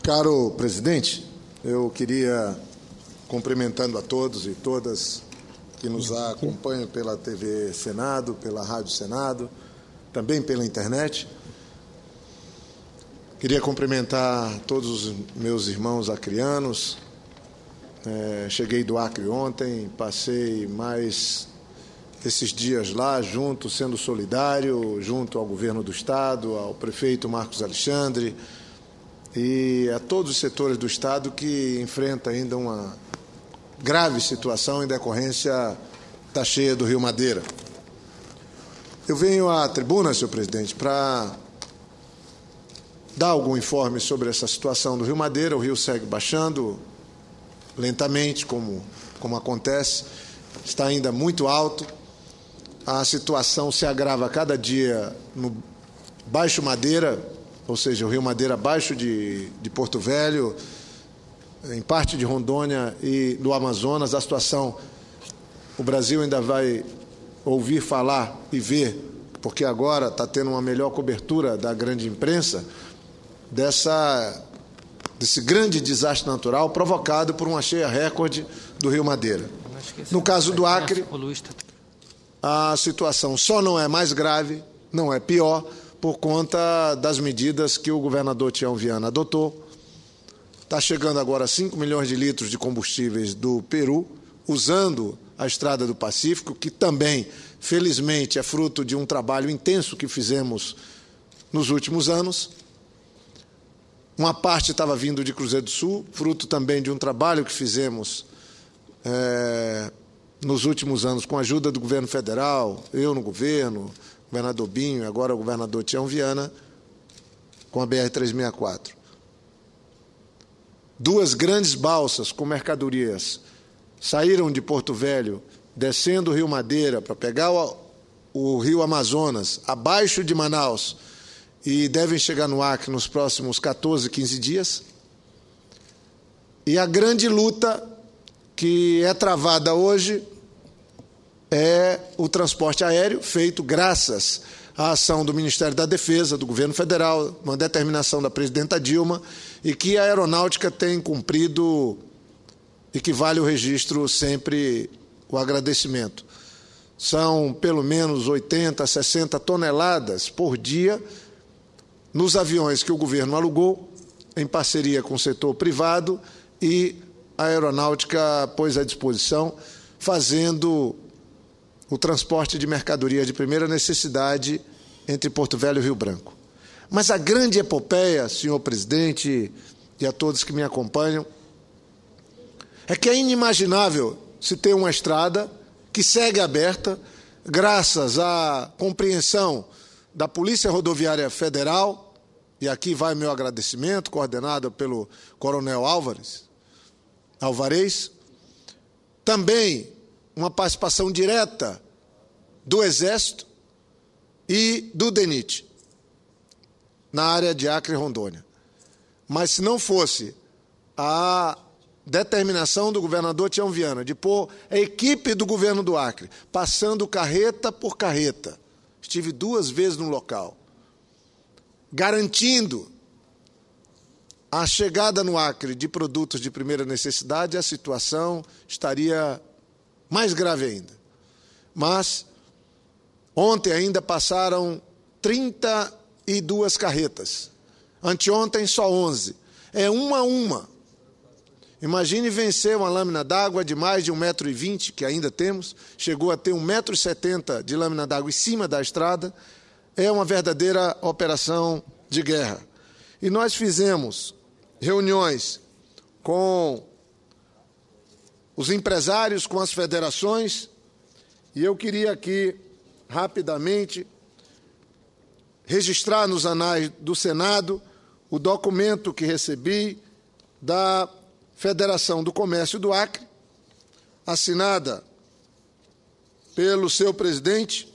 Caro presidente, eu queria, cumprimentando a todos e todas que nos acompanham pela TV Senado, pela Rádio Senado, também pela internet, queria cumprimentar todos os meus irmãos acrianos. Cheguei do Acre ontem, passei mais esses dias lá, sendo solidário, junto ao governo do Estado, ao prefeito Marcos Alexandre e a todos os setores do Estado que enfrentam ainda uma grave situação em decorrência da cheia do Rio Madeira. Eu venho à tribuna, senhor presidente, para dar algum informe sobre essa situação do Rio Madeira. O rio segue baixando lentamente, como acontece, está ainda muito alto. A situação se agrava a cada dia no Baixo Madeira, ou seja, o Rio Madeira abaixo de Porto Velho, em parte de Rondônia e do Amazonas. A situação, o Brasil ainda vai ouvir falar e ver, porque agora está tendo uma melhor cobertura da grande imprensa, desse grande desastre natural provocado por uma cheia recorde do Rio Madeira. No caso do Acre, a situação só não é mais grave, não é pior, por conta das medidas que o governador Tião Viana adotou. Está chegando agora 5 milhões de litros de combustíveis do Peru, usando a Estrada do Pacífico, que também, felizmente, é fruto de um trabalho intenso que fizemos nos últimos anos. Uma parte estava vindo de Cruzeiro do Sul, fruto também de um trabalho que fizemos nos últimos anos com a ajuda do governo federal, eu no governo, o governador Binho, agora o governador Tião Viana, com a BR-364. 2 grandes balsas com mercadorias saíram de Porto Velho, descendo o Rio Madeira para pegar o Rio Amazonas, abaixo de Manaus, e devem chegar no Acre nos próximos 14, 15 dias. E a grande luta que é travada hoje é o transporte aéreo, feito graças à ação do Ministério da Defesa, do governo federal, uma determinação da presidenta Dilma, e que a aeronáutica tem cumprido e que vale o registro sempre o agradecimento. São pelo menos 80, 60 toneladas por dia nos aviões que o governo alugou, em parceria com o setor privado, e a aeronáutica pôs à disposição, fazendo o transporte de mercadoria de primeira necessidade entre Porto Velho e Rio Branco. Mas a grande epopeia, senhor presidente, e a todos que me acompanham, é que é inimaginável se ter uma estrada que segue aberta, graças à compreensão da Polícia Rodoviária Federal, e aqui vai meu agradecimento, coordenado pelo Coronel Alvarez, também uma participação direta do Exército e do DENIT na área de Acre e Rondônia. Mas se não fosse a determinação do governador Tião Viana de pôr a equipe do governo do Acre passando carreta por carreta, estive 2 vezes no local, garantindo a chegada no Acre de produtos de primeira necessidade, a situação estaria mais grave ainda. Mas ontem ainda passaram 32 carretas. Anteontem só 11. É uma a uma. Imagine vencer uma lâmina d'água de mais de 1,20 m, que ainda temos, chegou a ter 1,70 m de lâmina d'água em cima da estrada. É uma verdadeira operação de guerra. E nós fizemos reuniões com os empresários, com as federações, e eu queria aqui, rapidamente, registrar nos anais do Senado o documento que recebi da Federação do Comércio do Acre, assinada pelo seu presidente,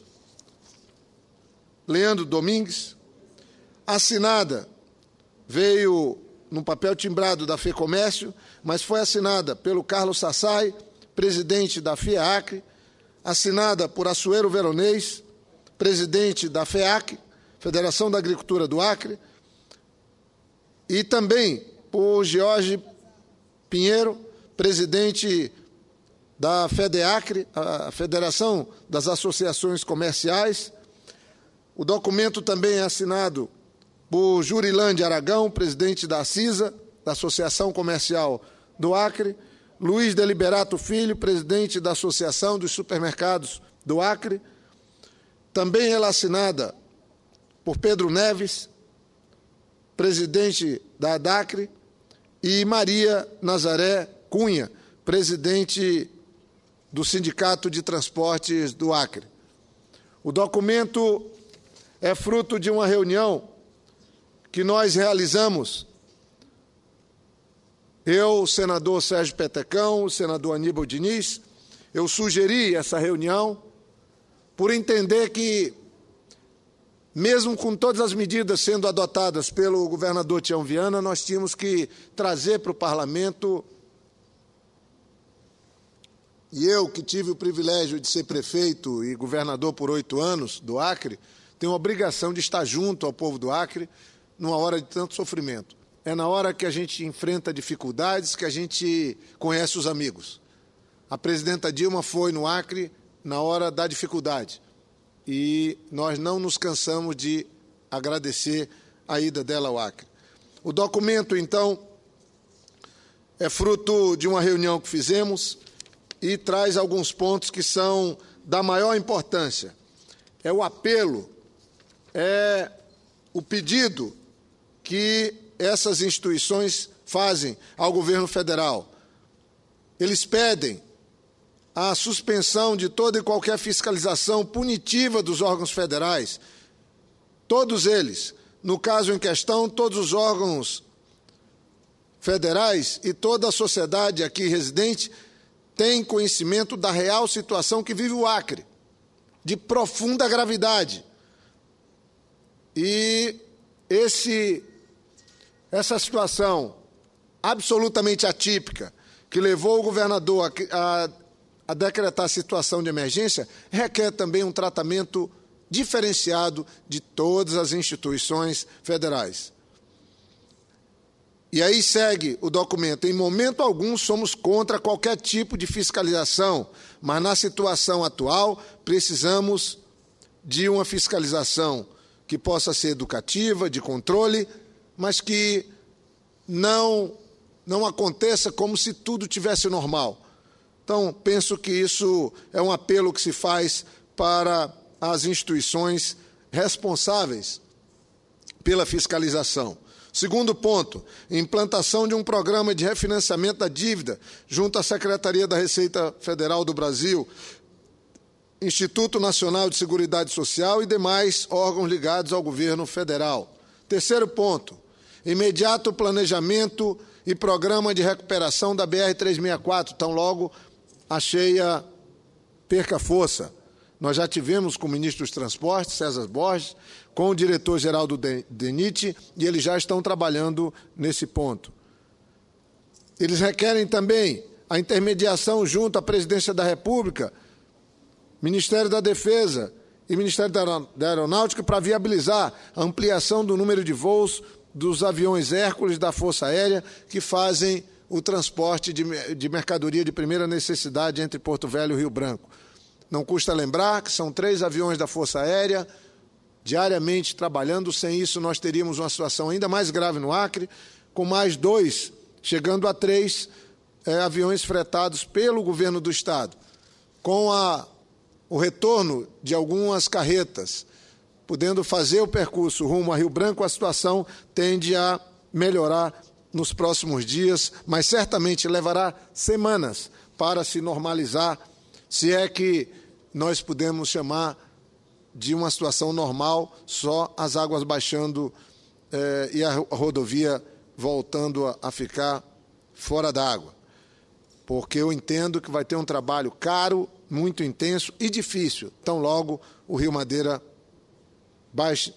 Leandro Domingues, assinada, veio no papel timbrado da FEComércio, mas foi assinada pelo Carlos Sassai, presidente da FIACre, assinada por Assuero Veronês, presidente da FEAC, Federação da Agricultura do Acre, e também por Jorge Pinheiro, presidente da FEDEACRE, a Federação das Associações Comerciais. O documento também é assinado por Jurilande Aragão, presidente da ACISA, da Associação Comercial do Acre, Luiz Deliberato Filho, presidente da Associação dos Supermercados do Acre. Também ela é assinada por Pedro Neves, presidente da ADACRE, e Maria Nazaré Cunha, presidente do Sindicato de Transportes do Acre. O documento é fruto de uma reunião que nós realizamos, eu, o senador Sérgio Petecão, o senador Aníbal Diniz. Eu sugeri essa reunião por entender que, mesmo com todas as medidas sendo adotadas pelo governador Tião Viana, nós tínhamos que trazer para o parlamento. E eu, que tive o privilégio de ser prefeito e governador por 8 anos do Acre, tenho a obrigação de estar junto ao povo do Acre numa hora de tanto sofrimento. É na hora que a gente enfrenta dificuldades que a gente conhece os amigos. A presidenta Dilma foi no Acre na hora da dificuldade. E nós não nos cansamos de agradecer a ida dela ao Acre. O documento, então, é fruto de uma reunião que fizemos e traz alguns pontos que são da maior importância. É o apelo, é o pedido que essas instituições fazem ao governo federal. Eles pedem a suspensão de toda e qualquer fiscalização punitiva dos órgãos federais. Todos eles. No caso em questão, todos os órgãos federais e toda a sociedade aqui residente têm conhecimento da real situação que vive o Acre, de profunda gravidade. E essa situação absolutamente atípica que levou o governador a decretar a situação de emergência requer também um tratamento diferenciado de todas as instituições federais. E aí segue o documento. Em momento algum somos contra qualquer tipo de fiscalização, mas na situação atual precisamos de uma fiscalização que possa ser educativa, de controle, mas que não aconteça como se tudo tivesse normal. Então, penso que isso é um apelo que se faz para as instituições responsáveis pela fiscalização. Segundo ponto, implantação de um programa de refinanciamento da dívida junto à Secretaria da Receita Federal do Brasil, Instituto Nacional de Seguridade Social e demais órgãos ligados ao governo federal. Terceiro ponto, imediato planejamento e programa de recuperação da BR-364, tão logo a cheia perca força. Nós já tivemos com o ministro dos Transportes, César Borges, com o diretor-geral do DENIT, e eles já estão trabalhando nesse ponto. Eles requerem também a intermediação junto à Presidência da República, Ministério da Defesa e Ministério da Aeronáutica para viabilizar a ampliação do número de voos dos aviões Hércules da Força Aérea que fazem o transporte de mercadoria de primeira necessidade entre Porto Velho e Rio Branco. Não custa lembrar que são 3 aviões da Força Aérea diariamente trabalhando. Sem isso, nós teríamos uma situação ainda mais grave no Acre, com mais 2, chegando a 3 aviões fretados pelo governo do Estado. Com o retorno de algumas carretas, podendo fazer o percurso rumo a Rio Branco, a situação tende a melhorar nos próximos dias, mas certamente levará semanas para se normalizar, se é que nós podemos chamar de uma situação normal, só as águas baixando e a rodovia voltando a ficar fora d'água. Porque eu entendo que vai ter um trabalho caro, muito intenso e difícil, tão logo o Rio Madeira baixe.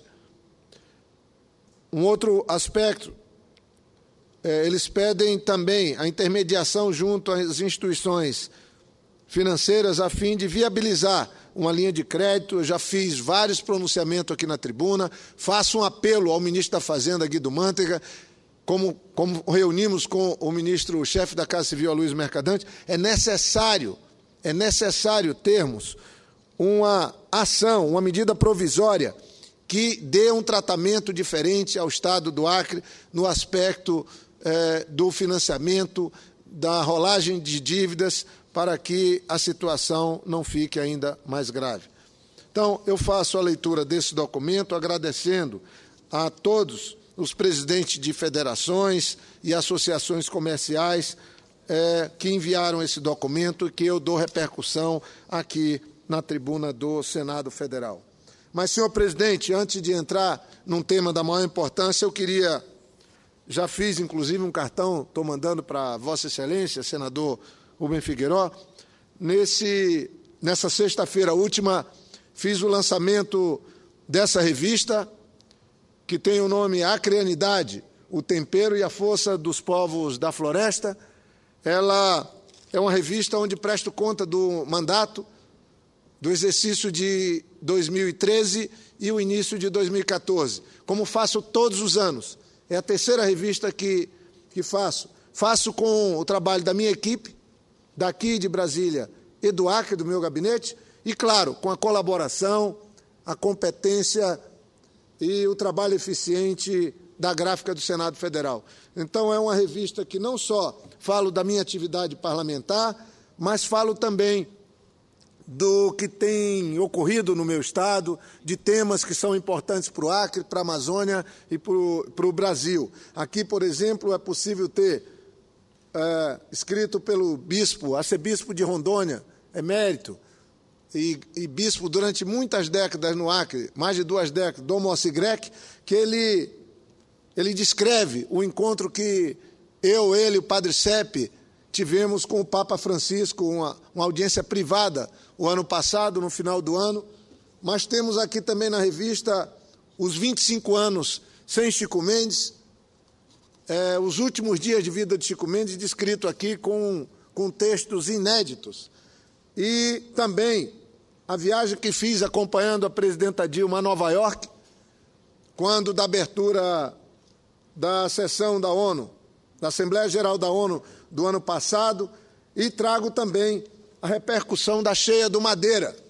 Um outro aspecto, eles pedem também a intermediação junto às instituições financeiras a fim de viabilizar uma linha de crédito. Eu já fiz vários pronunciamentos aqui na tribuna, faço um apelo ao ministro da Fazenda, Guido Mantega, como reunimos com o ministro-chefe da Casa Civil, Aloysio Mercadante, é necessário termos uma ação, uma medida provisória que dê um tratamento diferente ao Estado do Acre no aspecto do financiamento, da rolagem de dívidas, para que a situação não fique ainda mais grave. Então, eu faço a leitura desse documento, agradecendo a todos os presidentes de federações e associações comerciais que enviaram esse documento e que eu dou repercussão aqui na tribuna do Senado Federal. Mas, senhor presidente, antes de entrar num tema da maior importância, eu queria, já fiz inclusive um cartão, estou mandando para Vossa Excelência, senador Rubem Figueiró, nessa sexta-feira última, fiz o lançamento dessa revista, que tem o nome Acreanidade, o tempero e a força dos povos da floresta. Ela é uma revista onde presto conta do mandato, do exercício de 2013 e o início de 2014, como faço todos os anos. É a terceira revista que faço. Faço com o trabalho da minha equipe, daqui de Brasília e do Acre, do meu gabinete, e, claro, com a colaboração, a competência e o trabalho eficiente da gráfica do Senado Federal. Então, é uma revista que não só falo da minha atividade parlamentar, mas falo também do que tem ocorrido no meu estado, de temas que são importantes para o Acre, para a Amazônia e para o Brasil. Aqui, por exemplo, é possível ter, escrito pelo bispo, arcebispo de Rondônia, emérito, e bispo durante muitas décadas no Acre, mais de 2 décadas, Dom Moacir Grec, que ele descreve o encontro que ele e o padre Sepe tivemos com o Papa Francisco, uma audiência privada o ano passado, no final do ano, mas temos aqui também na revista os 25 anos sem Chico Mendes, os últimos dias de vida de Chico Mendes, descrito aqui com textos inéditos. E também a viagem que fiz acompanhando a presidenta Dilma a Nova York, quando da abertura da sessão da ONU, da Assembleia Geral da ONU do ano passado, e trago também a repercussão da cheia do Madeira,